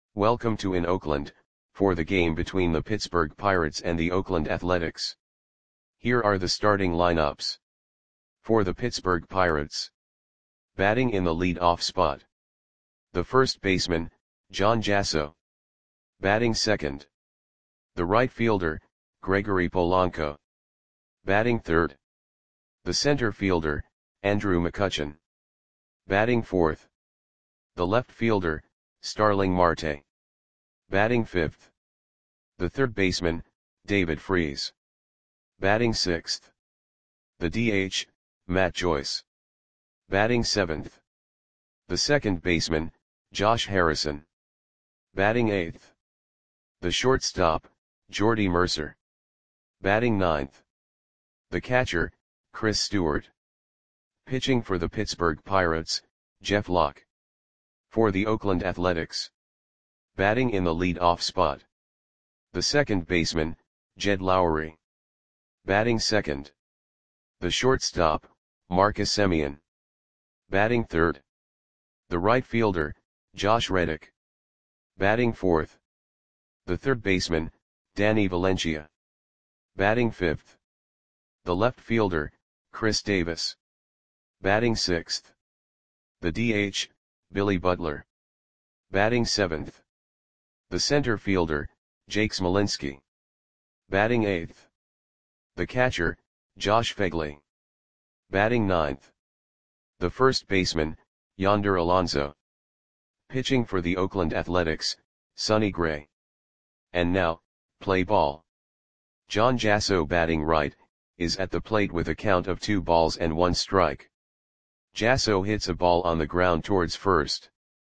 Welcome to in Oakland, for the game between the Pittsburgh Pirates and the Oakland Athletics. Here are the starting lineups. For the Pittsburgh Pirates. Batting in the lead-off spot. The first baseman, John Jasso. Batting second. The right fielder, Gregory Polanco. Batting third. The center fielder, Andrew McCutchen. Batting fourth. The left fielder, Starling Marte. Batting fifth. The third baseman, David Freese. Batting sixth. The DH, Matt Joyce. Batting seventh. The second baseman, Josh Harrison. Batting eighth. The shortstop, Jordy Mercer. Batting ninth. The catcher, Chris Stewart. Pitching for the Pittsburgh Pirates, Jeff Locke. For the Oakland Athletics. Batting in the lead-off spot. The second baseman, Jed Lowrie. Batting second. The shortstop, Marcus Semien. Batting third. The right fielder, Josh Reddick. Batting fourth. The third baseman, Danny Valencia. Batting fifth. The left fielder, Chris Davis. Batting sixth. The DH, Billy Butler. Batting seventh. The center fielder, Jake Smolinski. Batting eighth. The catcher, Josh Phegley. Batting ninth. The first baseman, Yonder Alonso. Pitching for the Oakland Athletics, Sonny Gray. And now, play ball. John Jasso batting right, is at the plate with a count of 2 balls and 1 strike. Jasso hits a ball on the ground towards first.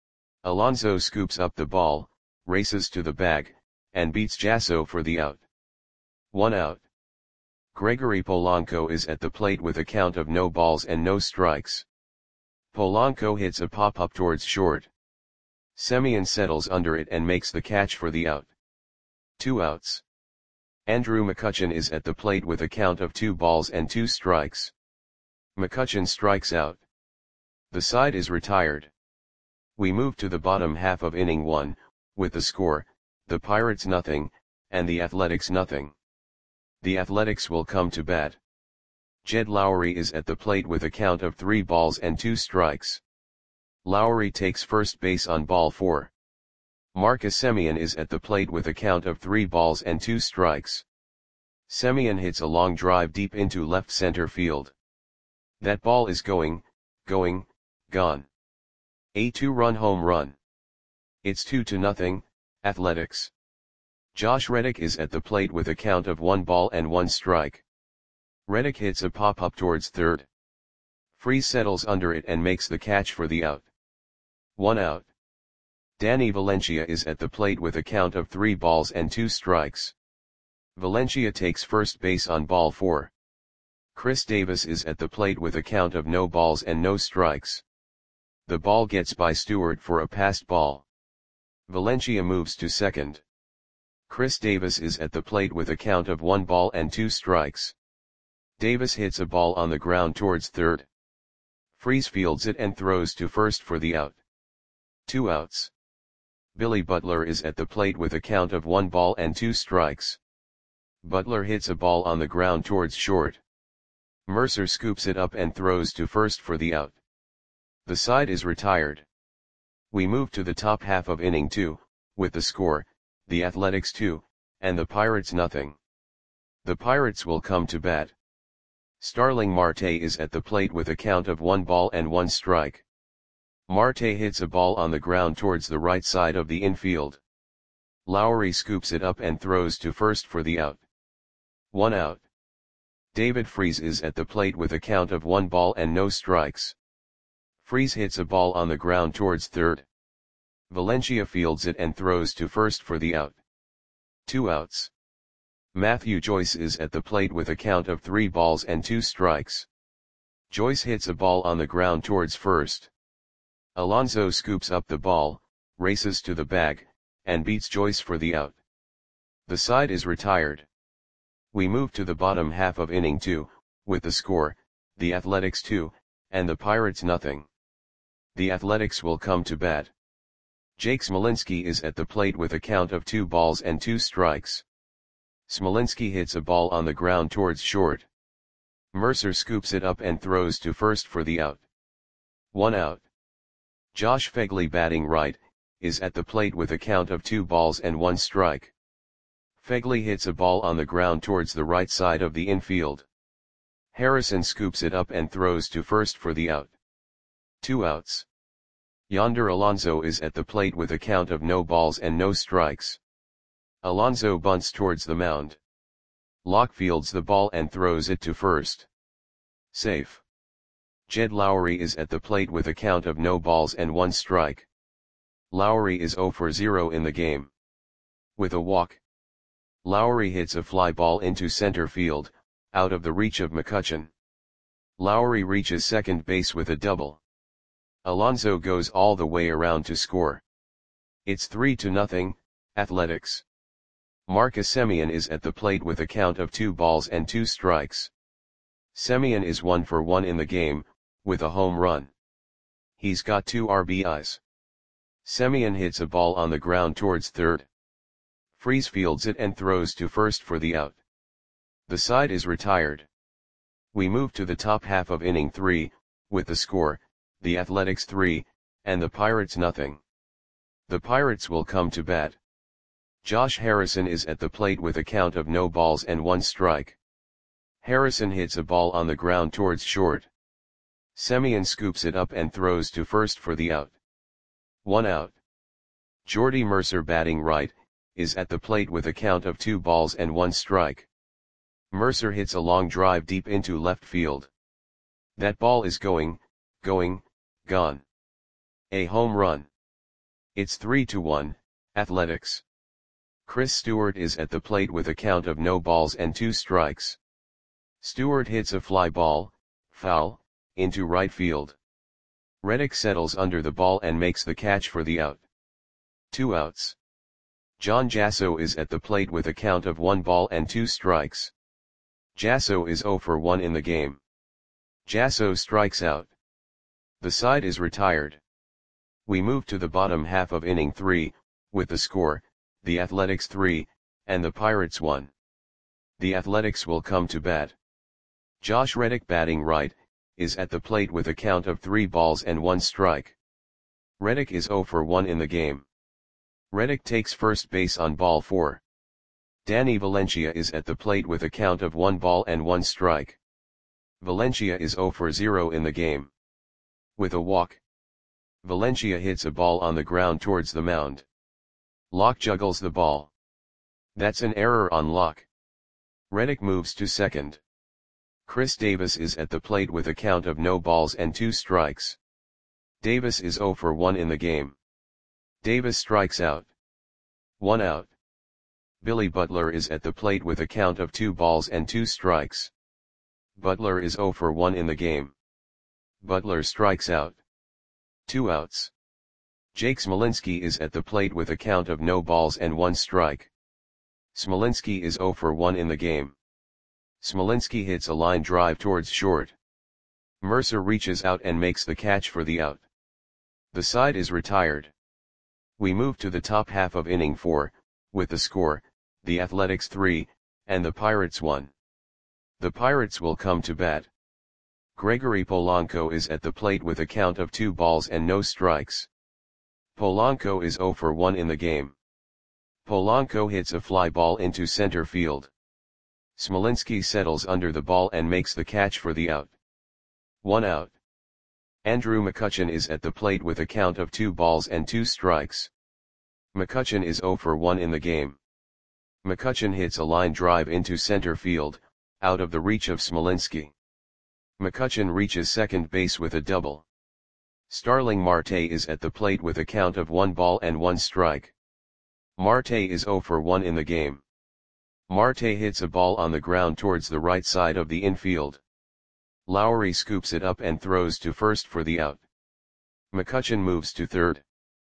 Alonso scoops up the ball, races to the bag, and beats Jasso for the out. 1 out. Gregory Polanco is at the plate with a count of no balls and no strikes. Polanco hits a pop-up towards short. Semien settles under it and makes the catch for the out. 2 outs. Andrew McCutchen is at the plate with a count of 2 balls and 2 strikes. McCutchen strikes out. The side is retired. We move to the bottom half of inning 1, with the score, the Pirates nothing, and the Athletics nothing. The Athletics will come to bat. Jed Lowrie is at the plate with a count of 3 balls and 2 strikes. Lowrie takes first base on ball 4. Marcus Semien is at the plate with a count of 3 balls and 2 strikes. Semien hits a long drive deep into left center field. That ball is going, gone. A 2-run home run. It's 2-0, Athletics. Josh Reddick is at the plate with a count of 1 ball and 1 strike. Reddick hits a pop-up towards third. Freese settles under it and makes the catch for the out. 1 out. Danny Valencia is at the plate with a count of 3 balls and 2 strikes. Valencia takes first base on ball 4. Chris Davis is at the plate with a count of no balls and no strikes. The ball gets by Stewart for a passed ball. Valencia moves to second. Chris Davis is at the plate with a count of 1 ball and 2 strikes. Davis hits a ball on the ground towards third. Freese fields it and throws to first for the out. 2 outs. Billy Butler is at the plate with a count of 1 ball and 2 strikes. Butler hits a ball on the ground towards short. Mercer scoops it up and throws to first for the out. The side is retired. We move to the top half of inning 2, with the score, the Athletics 2, and the Pirates nothing. The Pirates will come to bat. Starling Marte is at the plate with a count of 1 ball and 1 strike. Marte hits a ball on the ground towards the right side of the infield. Lowrie scoops it up and throws to first for the out. 1 out. David Freese is at the plate with a count of 1 ball and no strikes. Freese hits a ball on the ground towards third. Valencia fields it and throws to first for the out. 2 outs. Matthew Joyce is at the plate with a count of 3 balls and 2 strikes. Joyce hits a ball on the ground towards first. Alonso scoops up the ball, races to the bag, and beats Joyce for the out. The side is retired. We move to the bottom half of inning 2, with the score, the Athletics 2, and the Pirates nothing. The Athletics will come to bat. Jake Smolinski is at the plate with a count of 2 balls and 2 strikes. Smolinski hits a ball on the ground towards short. Mercer scoops it up and throws to first for the out. 1 out. Josh Phegley, batting right, is at the plate with a count of 2 balls and 1 strike. Phegley hits a ball on the ground towards the right side of the infield. Harrison scoops it up and throws to first for the out. 2 outs. Yonder Alonso is at the plate with a count of no balls and no strikes. Alonso bunts towards the mound. Locke fields the ball and throws it to first. Safe. Jed Lowrie is at the plate with a count of no balls and 1 strike. Lowrie is 0 for 0 in the game. With a walk, Lowrie hits a fly ball into center field, out of the reach of McCutchen. Lowrie reaches second base with a double. Alonso goes all the way around to score. It's 3-0, Athletics. Marcus Semien is at the plate with a count of 2 balls and 2 strikes. Semien is 1 for 1 in the game, with a home run. He's got 2 RBIs. Semien hits a ball on the ground towards third. Freese fields it and throws to first for the out. The side is retired. We move to the top half of inning 3, with the score, the Athletics 3, and the Pirates nothing. The Pirates will come to bat. Josh Harrison is at the plate with a count of no balls and 1 strike. Harrison hits a ball on the ground towards short. Semien scoops it up and throws to first for the out. 1 out. Jordy Mercer, batting right, is at the plate with a count of 2 balls and 1 strike. Mercer hits a long drive deep into left field. That ball is gone. A home run. It's 3-1, Athletics. Chris Stewart is at the plate with a count of no balls and 2 strikes. Stewart hits a fly ball, foul, into right field. Reddick settles under the ball and makes the catch for the out. 2 outs. John Jasso is at the plate with a count of 1 ball and 2 strikes. Jasso is 0 for 1 in the game. Jasso strikes out. The side is retired. We move to the bottom half of inning 3, with the score, the Athletics 3, and the Pirates 1. The Athletics will come to bat. Josh Reddick, batting right, is at the plate with a count of 3 balls and 1 strike. Reddick is 0 for 1 in the game. Reddick takes first base on ball 4. Danny Valencia is at the plate with a count of 1 ball and 1 strike. Valencia is 0 for 0 in the game. With a walk, Valencia hits a ball on the ground towards the mound. Locke juggles the ball. That's an error on Locke. Reddick moves to second. Chris Davis is at the plate with a count of no balls and 2 strikes. Davis is 0 for 1 in the game. Davis strikes out. 1 out. Billy Butler is at the plate with a count of 2 balls and 2 strikes. Butler is 0 for 1 in the game. Butler strikes out. 2 outs. Jake Smolinski is at the plate with a count of no balls and 1 strike. Smolinski is 0 for 1 in the game. Smolinski hits a line drive towards short. Mercer reaches out and makes the catch for the out. The side is retired. We move to the top half of inning 4, with the score, the Athletics 3, and the Pirates 1. The Pirates will come to bat. Gregory Polanco is at the plate with a count of 2 balls and no strikes. Polanco is 0 for 1 in the game. Polanco hits a fly ball into center field. Smolinski settles under the ball and makes the catch for the out. 1 out. Andrew McCutchen is at the plate with a count of 2 balls and 2 strikes. McCutchen is 0 for 1 in the game. McCutchen hits a line drive into center field, out of the reach of Smolinski. McCutchen reaches second base with a double. Starling Marte is at the plate with a count of 1 ball and 1 strike. Marte is 0 for 1 in the game. Marte hits a ball on the ground towards the right side of the infield. Lowrie scoops it up and throws to first for the out. McCutchen moves to third.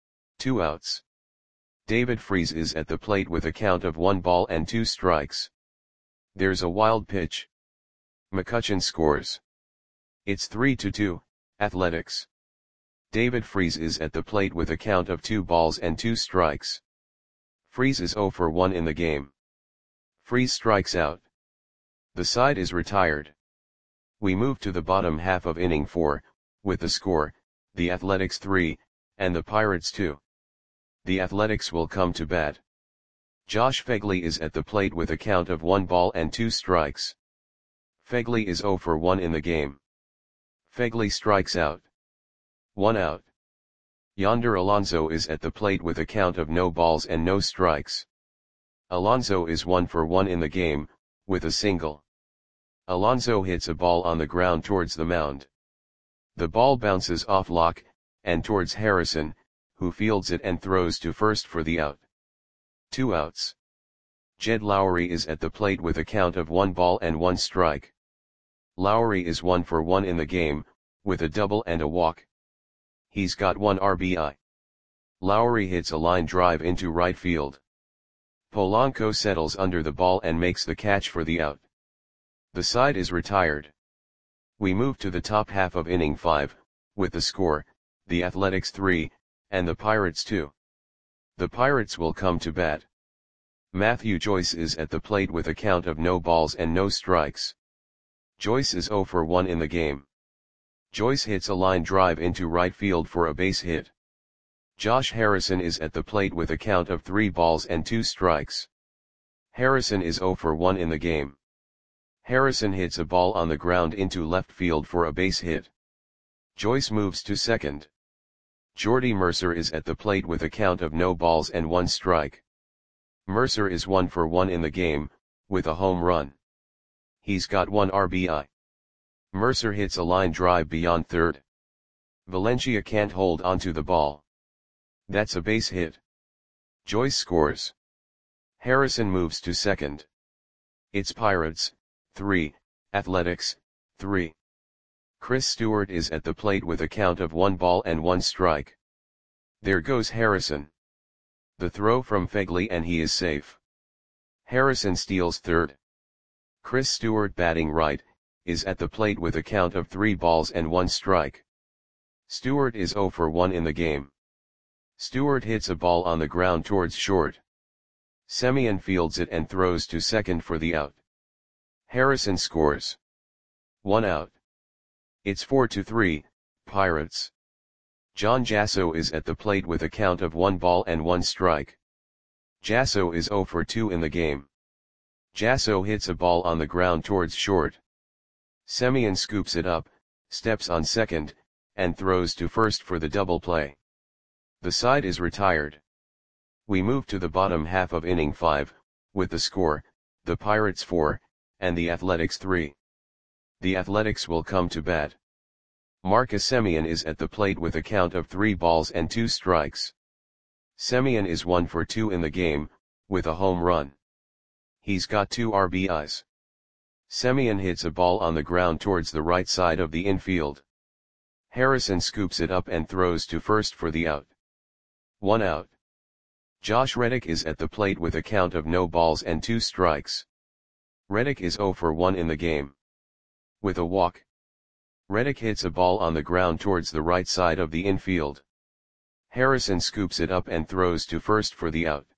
2 outs. David Freese is at the plate with a count of 1 ball and 2 strikes. There's a wild pitch. McCutchen scores. It's 3-2, Athletics. David Freese is at the plate with a count of 2 balls and 2 strikes. Freese is 0 for 1 in the game. Freese strikes out. The side is retired. We move to the bottom half of inning 4, with the score, the Athletics 3, and the Pirates 2. The Athletics will come to bat. Josh Phegley is at the plate with a count of 1 ball and 2 strikes. Phegley is 0 for 1 in the game. Phegley strikes out. 1 out. Yonder Alonso is at the plate with a count of no balls and no strikes. Alonso is 1 for 1 in the game, with a single. Alonso hits a ball on the ground towards the mound. The ball bounces off Locke, and towards Harrison, who fields it and throws to first for the out. 2 outs. Jed Lowrie is at the plate with a count of 1 ball and 1 strike. Lowrie is 1 for 1 in the game, with a double and a walk. He's got 1 RBI. Lowrie hits a line drive into right field. Polanco settles under the ball and makes the catch for the out. The side is retired. We move to the top half of inning 5, with the score, the Athletics 3, and the Pirates 2. The Pirates will come to bat. Matthew Joyce is at the plate with a count of no balls and no strikes. Joyce is 0 for 1 in the game. Joyce hits a line drive into right field for a base hit. Josh Harrison is at the plate with a count of 3 balls and 2 strikes. Harrison is 0 for 1 in the game. Harrison hits a ball on the ground into left field for a base hit. Joyce moves to second. Jordy Mercer is at the plate with a count of no balls and 1 strike. Mercer is 1 for 1 in the game, with a home run. He's got 1 RBI. Mercer hits a line drive beyond third. Valencia can't hold onto the ball. That's a base hit. Joyce scores. Harrison moves to second. It's Pirates, 3, Athletics, 3. Chris Stewart is at the plate with a count of 1 ball and 1 strike. There goes Harrison. The throw from Phegley and he is safe. Harrison steals third. Chris Stewart, batting right, is at the plate with a count of 3 balls and 1 strike. Stewart is 0 for 1 in the game. Stewart hits a ball on the ground towards short. Semien fields it and throws to second for the out. Harrison scores. 1 out. It's 4-3, Pirates. John Jasso is at the plate with a count of 1 ball and 1 strike. Jasso is 0 for 2 in the game. Jasso hits a ball on the ground towards short. Semien scoops it up, steps on second, and throws to first for the double play. The side is retired. We move to the bottom half of inning 5, with the score, the Pirates 4, and the Athletics 3. The Athletics will come to bat. Marcus Semien is at the plate with a count of 3 balls and 2 strikes. Semien is 1 for 2 in the game, with a home run. He's got 2 RBIs. Semien hits a ball on the ground towards the right side of the infield. Harrison scoops it up and throws to first for the out. 1 out. Josh Reddick is at the plate with a count of no balls and 2 strikes. Reddick is 0 for 1 in the game. With a walk. Reddick hits a ball on the ground towards the right side of the infield. Harrison scoops it up and throws to first for the out.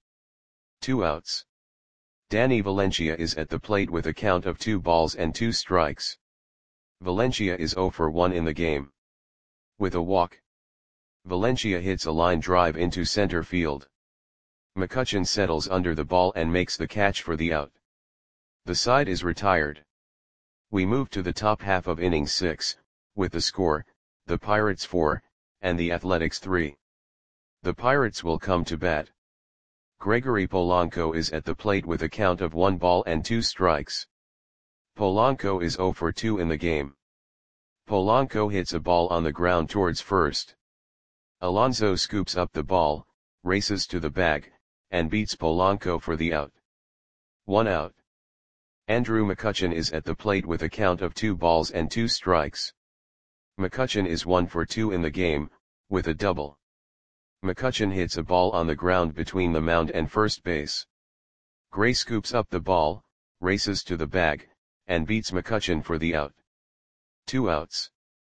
2 outs. Danny Valencia is at the plate with a count of 2 balls and 2 strikes. Valencia is 0 for 1 in the game. With a walk. Valencia hits a line drive into center field. McCutchen settles under the ball and makes the catch for the out. The side is retired. We move to the top half of inning 6, with the score, the Pirates 4, and the Athletics 3. The Pirates will come to bat. Gregory Polanco is at the plate with a count of 1 ball and 2 strikes. Polanco is 0 for 2 in the game. Polanco hits a ball on the ground towards first. Alonso scoops up the ball, races to the bag, and beats Polanco for the out. 1 out. Andrew McCutchen is at the plate with a count of 2 balls and 2 strikes. McCutchen is 1 for 2 in the game, with a double. McCutchen hits a ball on the ground between the mound and first base. Gray scoops up the ball, races to the bag, and beats McCutchen for the out. 2 outs.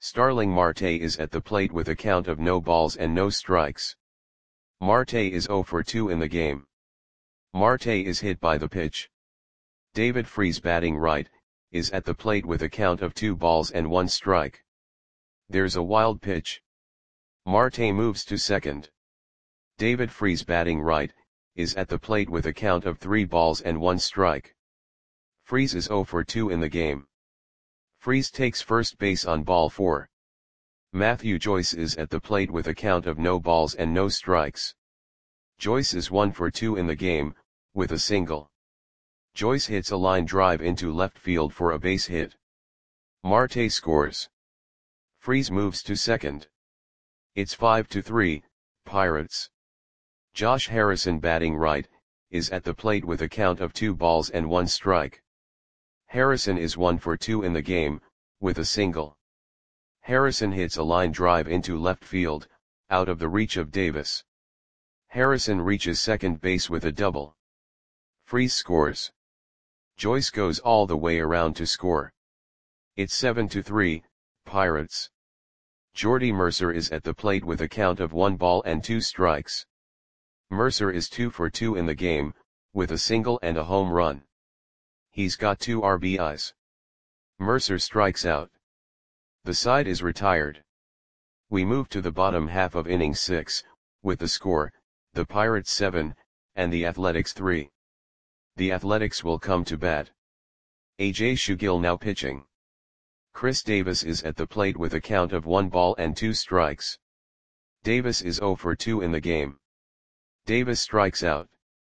Starling Marte is at the plate with a count of no balls and no strikes. Marte is 0 for 2 in the game. Marte is hit by the pitch. David Freese, batting right, is at the plate with a count of 2 balls and 1 strike. There's a wild pitch. Marte moves to second. David Freese, batting right, is at the plate with a count of 3 balls and 1 strike. Freese is 0 for 2 in the game. Freese takes first base on ball 4. Matthew Joyce is at the plate with a count of no balls and no strikes. Joyce is 1 for 2 in the game, with a single. Joyce hits a line drive into left field for a base hit. Marte scores. Freese moves to second. It's 5-3, Pirates. Josh Harrison, batting right, is at the plate with a count of 2 balls and 1 strike. Harrison is 1 for 2 in the game, with a single. Harrison hits a line drive into left field, out of the reach of Davis. Harrison reaches second base with a double. Freese scores. Joyce goes all the way around to score. It's 7-3, Pirates. Jordy Mercer is at the plate with a count of 1 ball and 2 strikes. Mercer is 2 for 2 in the game, with a single and a home run. He's got 2 RBIs. Mercer strikes out. The side is retired. We move to the bottom half of inning 6, with the score, the Pirates 7, and the Athletics 3. The Athletics will come to bat. A.J. Shugill now pitching. Chris Davis is at the plate with a count of 1 ball and 2 strikes. Davis is 0 for 2 in the game. Davis strikes out.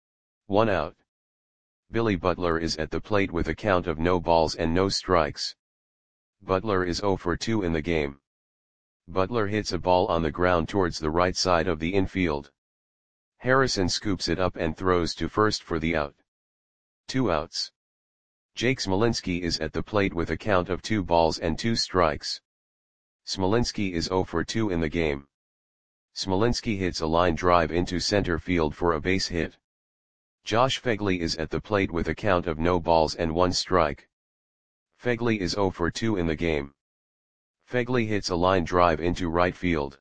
1 out. Billy Butler is at the plate with a count of no balls and no strikes. Butler is 0 for 2 in the game. Butler hits a ball on the ground towards the right side of the infield. Harrison scoops it up and throws to first for the out. 2 outs. Jake Smolinski is at the plate with a count of 2 balls and 2 strikes. Smolinski is 0 for 2 in the game. Smolinski hits a line drive into center field for a base hit. Josh Phegley is at the plate with a count of no balls and 1 strike. Phegley is 0 for 2 in the game. Phegley hits a line drive into right field.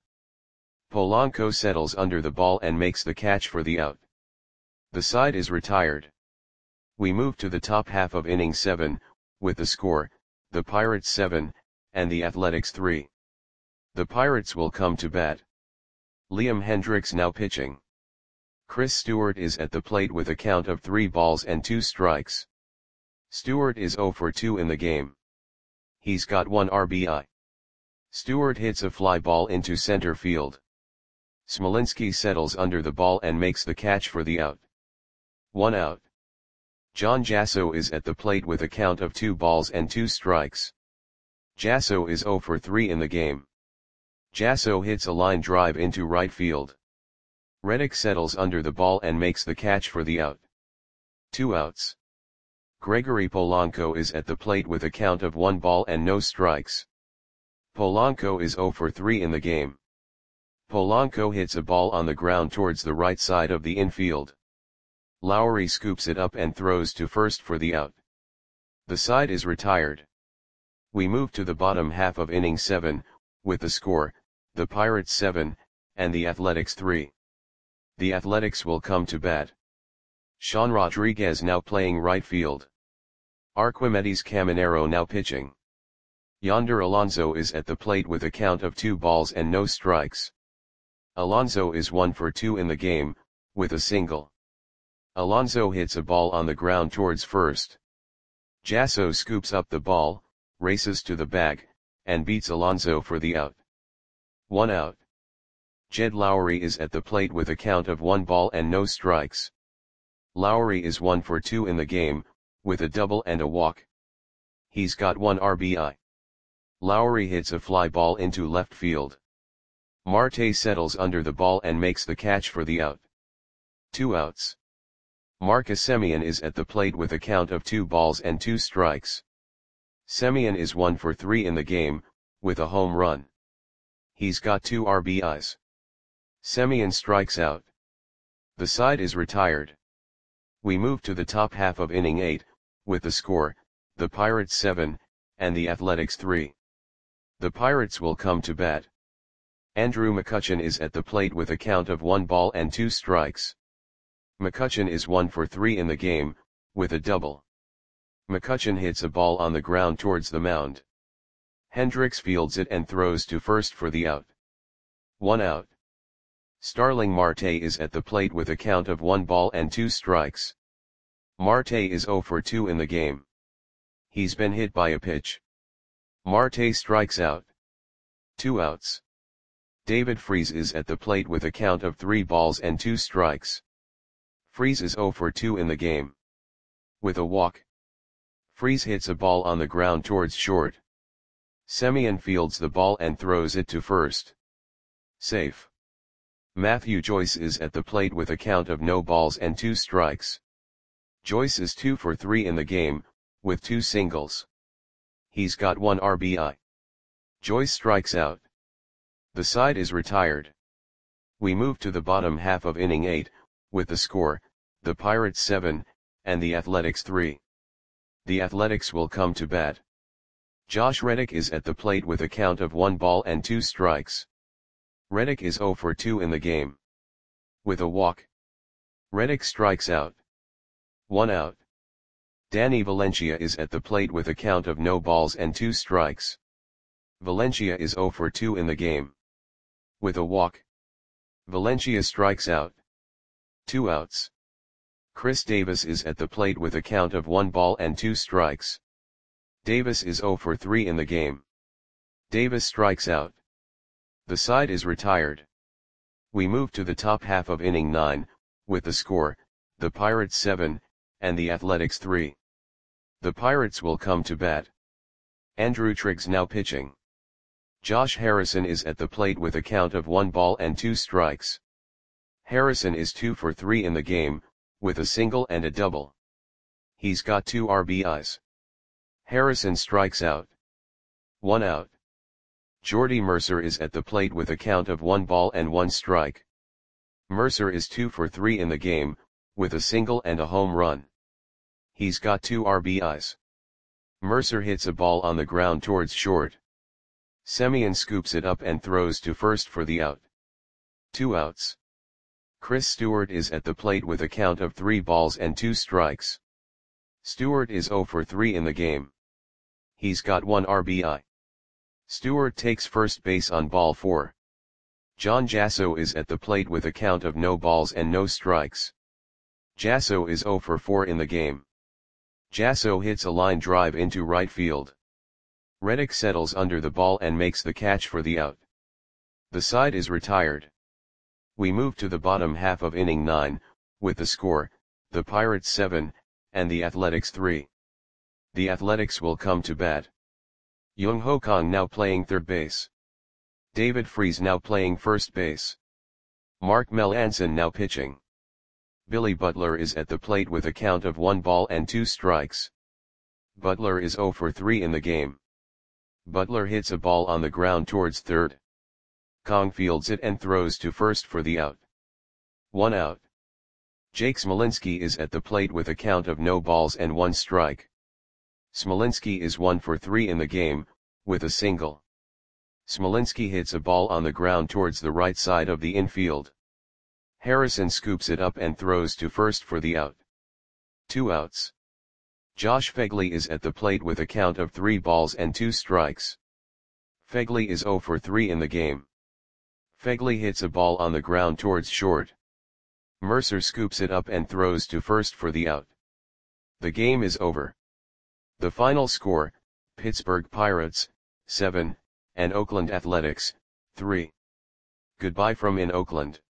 Polanco settles under the ball and makes the catch for the out. The side is retired. We move to the top half of inning 7, with the score, the Pirates 7, and the Athletics 3. The Pirates will come to bat. Liam Hendriks now pitching. Chris Stewart is at the plate with a count of 3 balls and 2 strikes. Stewart is 0 for 2 in the game. He's got 1 RBI. Stewart hits a fly ball into center field. Smolinski settles under the ball and makes the catch for the out. 1 out. John Jasso is at the plate with a count of 2 balls and 2 strikes. Jasso is 0 for 3 in the game. Jasso hits a line drive into right field. Reddick settles under the ball and makes the catch for the out. 2 outs. Gregory Polanco is at the plate with a count of 1 ball and no strikes. Polanco is 0 for 3 in the game. Polanco hits a ball on the ground towards the right side of the infield. Lowry scoops it up and throws to first for the out. The side is retired. We move to the bottom half of inning 7, with the score, the Pirates 7, and the Athletics 3. The Athletics will come to bat. Sean Rodriguez now playing right field. Arquimedes Caminero now pitching. Yonder Alonso is at the plate with a count of 2 balls and no strikes. Alonso is 1 for 2 in the game, with a single. Alonso hits a ball on the ground towards first. Jasso scoops up the ball, races to the bag, and beats Alonso for the out. 1 out. Jed Lowry is at the plate with a count of 1 ball and no strikes. Lowry is 1 for 2 in the game, with a double and a walk. He's got 1 RBI. Lowry hits a fly ball into left field. Marte settles under the ball and makes the catch for the out. 2 outs. Marcus Semien is at the plate with a count of 2 balls and 2 strikes. Semien is 1 for 3 in the game, with a home run. He's got 2 RBIs. Semien strikes out. The side is retired. We move to the top half of inning 8, with the score, the Pirates 7, and the Athletics 3. The Pirates will come to bat. Andrew McCutchen is at the plate with a count of 1 ball and 2 strikes. McCutchen is 1 for 3 in the game, with a double. McCutchen hits a ball on the ground towards the mound. Hendricks fields it and throws to first for the out. 1 out. Starling Marte is at the plate with a count of 1 ball and 2 strikes. Marte is 0 for 2 in the game. He's been hit by a pitch. Marte strikes out. 2 outs. David Freese is at the plate with a count of 3 balls and 2 strikes. Freese is 0 for 2 in the game. With a walk. Freese hits a ball on the ground towards short. Semien fields the ball and throws it to first. Safe. Matthew Joyce is at the plate with a count of no balls and 2 strikes. Joyce is 2 for 3 in the game, with 2 singles. He's got 1 RBI. Joyce strikes out. The side is retired. We move to the bottom half of inning 8, with the score, the Pirates 7, and the Athletics 3. The Athletics will come to bat. Josh Reddick is at the plate with a count of 1 ball and 2 strikes. Reddick is 0 for 2 in the game. With a walk. Reddick strikes out. 1 out. Danny Valencia is at the plate with a count of no balls and 2 strikes. Valencia is 0 for 2 in the game. With a walk. Valencia strikes out. 2 outs. Chris Davis is at the plate with a count of 1 ball and 2 strikes. Davis is 0 for 3 in the game. Davis strikes out. The side is retired. We move to the top half of inning 9, with the score, the Pirates 7, and the Athletics 3. The Pirates will come to bat. Andrew Triggs now pitching. Josh Harrison is at the plate with a count of 1 ball and 2 strikes. Harrison is 2 for 3 in the game, with a single and a double. He's got 2 RBIs. Harrison strikes out. 1 out. Jordy Mercer is at the plate with a count of 1 ball and 1 strike. Mercer is 2 for 3 in the game, with a single and a home run. He's got 2 RBIs. Mercer hits a ball on the ground towards short. Semien scoops it up and throws to first for the out. 2 outs. Chris Stewart is at the plate with a count of 3 balls and 2 strikes. Stewart is 0 for 3 in the game. He's got 1 RBI. Stewart takes first base on ball 4. John Jasso is at the plate with a count of no balls and no strikes. Jasso is 0 for 4 in the game. Jasso hits a line drive into right field. Reddick settles under the ball and makes the catch for the out. The side is retired. We move to the bottom half of inning 9, with the score, the Pirates 7, and the Athletics 3. The Athletics will come to bat. Young Ho Kang now playing third base. David Freese now playing first base. Mark Melancon now pitching. Billy Butler is at the plate with a count of 1 ball and 2 strikes. Butler is 0 for 3 in the game. Butler hits a ball on the ground towards third. Kang fields it and throws to first for the out. 1 out. Jake Smolinski is at the plate with a count of no balls and 1 strike. Smolinski is 1 for 3 in the game, with a single. Smolinski hits a ball on the ground towards the right side of the infield. Harrison scoops it up and throws to first for the out. 2 outs. Josh Phegley is at the plate with a count of 3 balls and 2 strikes. Phegley is 0 for 3 in the game. Phegley hits a ball on the ground towards short. Mercer scoops it up and throws to first for the out. The game is over. The final score, Pittsburgh Pirates, 7, and Oakland Athletics, 3. Goodbye from in Oakland.